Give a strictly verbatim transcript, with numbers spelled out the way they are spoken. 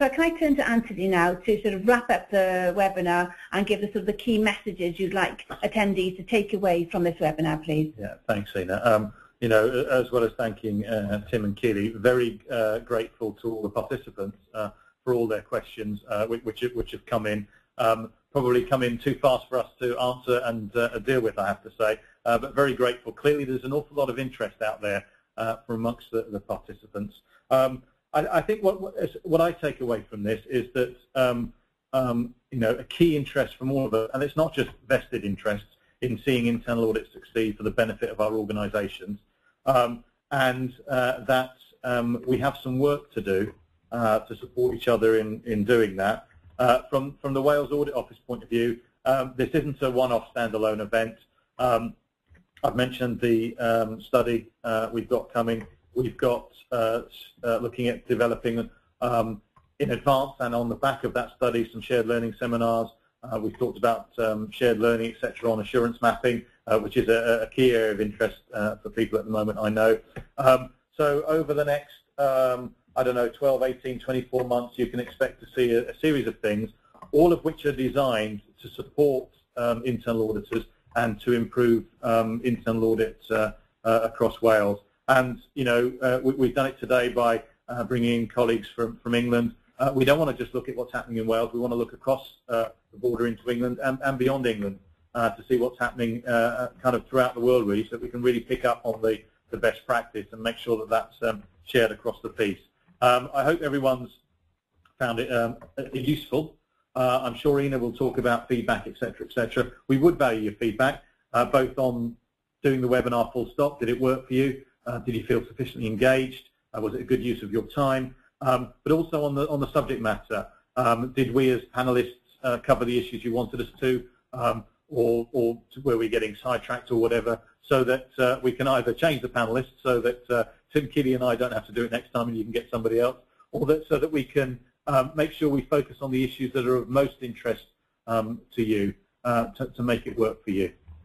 So can I turn to Anthony now to sort of wrap up the webinar and give us sort of the key messages you'd like attendees to take away from this webinar, please? Yeah, thanks, Ina. Um, you know, as well as thanking uh, Tim and Keely, very uh, grateful to all the participants uh, for all their questions, uh, which, which have come in. Um, probably come in too fast for us to answer and uh, deal with, I have to say, uh, but very grateful. Clearly, there's an awful lot of interest out there uh, from amongst the, the participants. Um, I, I think what, what I take away from this is that, um, um, you know, a key interest from all of us, and it's not just vested interests in seeing internal audit succeed for the benefit of our organisations, um, and uh, that um, we have some work to do uh, to support each other in, in doing that. Uh, from, from the Wales Audit Office point of view, um, this isn't a one-off standalone event. Um, I've mentioned the um, study uh, we've got coming. We've got uh, uh, looking at developing um, in advance and on the back of that study some shared learning seminars. Uh, we've talked about um, shared learning, et cetera, on assurance mapping, uh, which is a, a key area of interest uh, for people at the moment, I know. Um, so over the next um, I don't know, twelve, eighteen, twenty-four months, you can expect to see a, a series of things, all of which are designed to support um, internal auditors and to improve um, internal audit uh, uh, across Wales. And, you know, uh, we, we've done it today by uh, bringing in colleagues from, from England. Uh, we don't want to just look at what's happening in Wales. We want to look across uh, the border into England and, and beyond England uh, to see what's happening uh, kind of throughout the world, really, so that we can really pick up on the, the best practice and make sure that that's um, shared across the piece. Um, I hope everyone's found it um, useful. Uh, I'm sure Ina will talk about feedback, et cetera, et cetera. We would value your feedback, uh, both on doing the webinar full stop. Did it work for you? Uh, did you feel sufficiently engaged? Uh, was it a good use of your time? Um, but also on the on the subject matter, um, did we as panelists uh, cover the issues you wanted us to, um, or, or were we getting sidetracked or whatever? So that uh, we can either change the panelists so that uh, Tim, Keely and I don't have to do it next time and you can get somebody else, or that so that we can um, make sure we focus on the issues that are of most interest um, to you uh, to, to make it work for you.